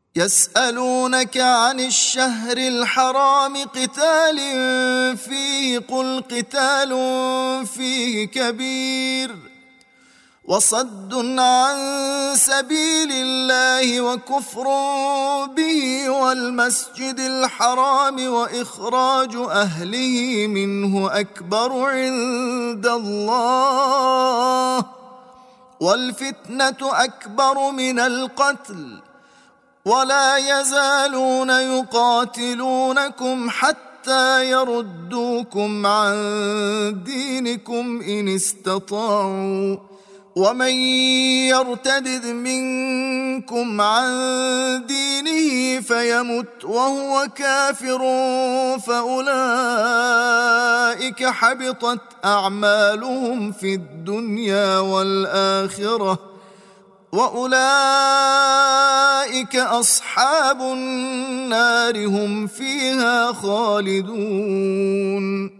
يسألونك عن الشهر الحرام قتال فيه قل قتال فيه كبير وصد عن سبيل الله وكفر به والمسجد الحرام وإخراج أهله منه أكبر عند الله والفتنة أكبر من القتل ولا يزالون يقاتلونكم حتى يردوكم عن دينكم إن استطاعوا ومن يرتد منكم عن دينه فيمت وهو كافر فأولئك حبطت أعمالهم في الدنيا والآخرة وأولئك أصحاب النار هم فيها خالدون.